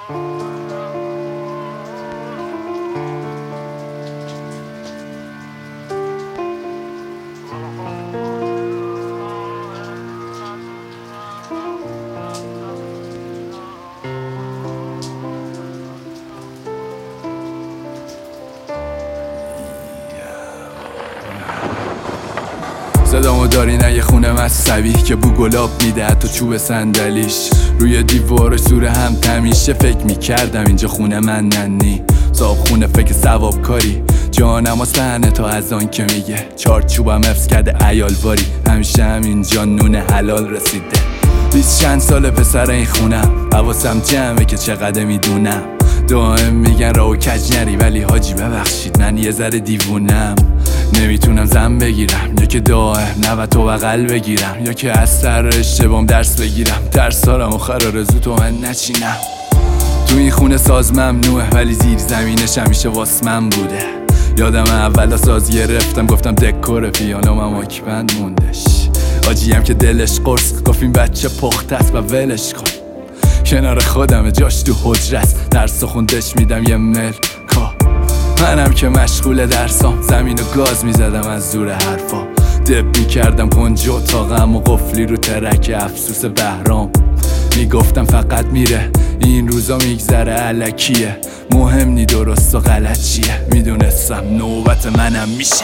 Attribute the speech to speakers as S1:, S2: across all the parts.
S1: صدامو داری نه یه خونه مذهبی که بو گلاب میده حتی چوب صندلیش روی دیوارش سور هم تمیشه. فکر میکردم اینجا خونه من ننی صاحب خونه فکر ثواب کاری جانم آستانه تا از آن که میگه چارچوبم حفظ کرده عیالواری. همیشه هم اینجا نون حلال رسیده. 20 چند سال پسر این خونم حواسم جمعه که چقدر میدونم. دائم میگن راو کج نری ولی حاجی ببخشید من یه ذره دیوونم. نمیتونم زن بگیرم یا که دائم نوت و بغل بگیرم یا که از سر اشتبام درس بگیرم. درسارم و قرار زود و من نچینم. تو این خونه ساز ممنوعه ولی زیر زمینش همیشه واس من بوده. یادم اولا ساز گرفتم گفتم دکور پیانو مماک بند موندش. آجیم که دلش قرص گفت این بچه پخته است و ولش کن. کنار خودم جاش تو حجره است. درس خوندش میدم یه ملکا. منم که مشغول درسام زمین و گاز میزدم از زور حرفا. دب میکردم کنج اتاقم و قفلی رو ترک افسوس بهرام. میگفتم فقط میره این روزا میگذره علکیه. مهم نی درست و غلط چیه. میدونستم نوبت منم میشه.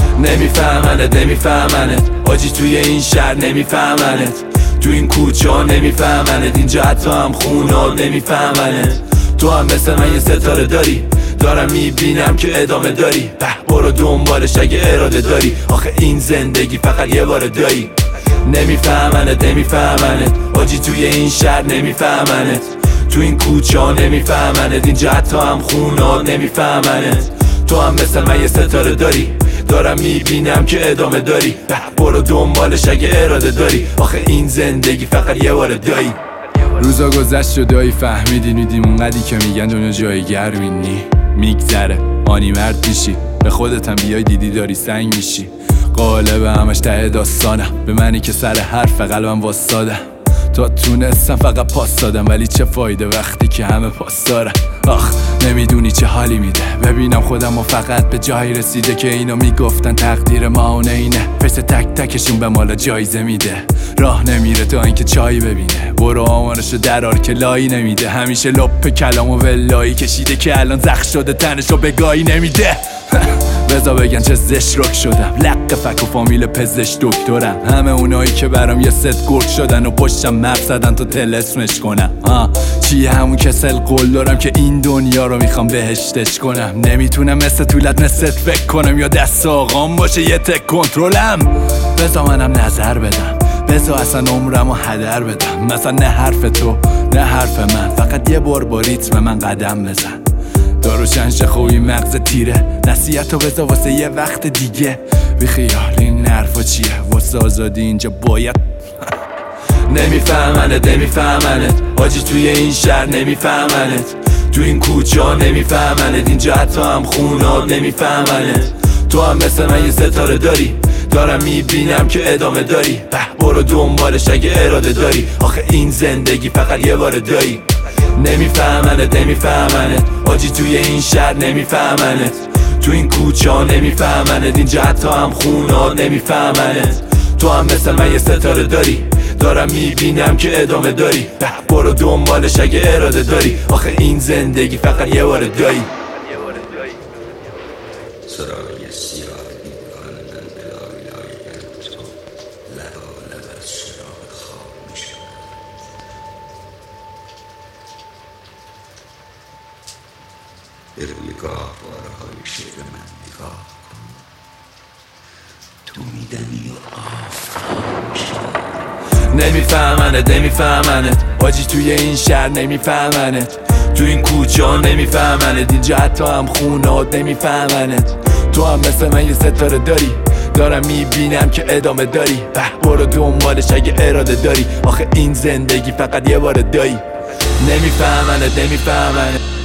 S1: نمیفهمنت آجی توی این شهر نمیفهمنت. تو این کوچه ها نمیفهمنت. اینجا حتی هم خونها نمیفهمنت. تو هم مثل من یه ستاره داری. دارم میبینم که ادامه داری. برو دنبالش اگه اراده داری. آخه این زندگی فقط یه بار دایی. نمیفهمنت آجی توی این شهر نمیفهمنت. تو این کوچه ها نمیفهمنت. اینجا حتی هم خونها نمیفهمنت. تو هم مثل من یه ستاره داری. دارم میبینم که ادامه داری. برو دنبالش اگه اراده داری. آخه این زندگی فقط یه بار دایی. روزا گذشت و دایی فهمیدی میدیم اونقدی که میگن دنیا جای گرمینی. میگذره آنی مرد میشی. به خودت هم بیای دیدی داری سنگ میشی. قالب همش ته داستانم. به منی که سر حرف قلبم واسادم. تا تونستم فقط پاس دادم ولی چه فایده وقتی که همه پاس دارم. آخ نمیدونی چه حالی میده ببینم خودم و فقط به جایی رسیده که اینا میگفتن تقدیر ما اونه اینه. پس تک تکشون به مالا جایزه میده. راه نمیره تا اینکه چای ببینه. برو آمارشو درار که لایی نمیده. همیشه لپ کلام و ولایی کشیده که الان زخ شده تنشو به گایی نمیده. بزا بگن چه زشرک شدم. لق فک و فامیل پزشک دکترم. همه اونایی که برام یه ست گرد شدن و پشتم مپ زدن تا تلسمش کنم. چیه همون کسل قول دارم که این دنیا رو میخوام بهشتش کنم. نمیتونم مثل طولت مثل فکر کنم یا دست آقام باشه یه تک کنترلم. بزا منم نظر بدم. بزا اصلا عمرم و هدر بدم. مثلا نه حرف تو نه حرف من. فقط یه بار با ریتم من قدم بزن. دارو شنش خوبی مغز تیره. نصیحتو بذار واسه یه وقت دیگه. بی خیال این حرفا چیه. واسه آزادی اینجا باید نمیفهمنت آجی توی این شهر نمیفهمنت. تو این کوچه ها نمیفهمنت. اینجا حتی هم خونها نمیفهمنت. تو هم مثل من یه ستاره داری. دارم میبینم که ادامه داری. برو دنبالش اگه اراده داری. آخه این زندگی فقط یه بار دایی. نمیفهمنت آجی توی این شهر نمیفهمنت. تو این کوچه ها نمیفهمنت. اینجا حتی هم خونها نمیفهمنت. تو هم مثل من یه ستاره داری. دارم میبینم که ادامه داری. برو دنبالش اگه اراده داری. آخه این زندگی فقط یه بار دایی.
S2: نگاه بارهای شعر من نگاه کن. تو میدنی و آفتاب
S1: نمیفهمنت آجی توی این شهر نمیفهمنت. تو این کوچه ها نمیفهمنت. اینجا حتی هم خونات نمیفهمنت. تو هم مثل من یه ستاره داری. دارم میبینم که ادامه داری. برو دنبالش اگه اراده داری. آخه این زندگی فقط یه بار دایی. نمیفهمنت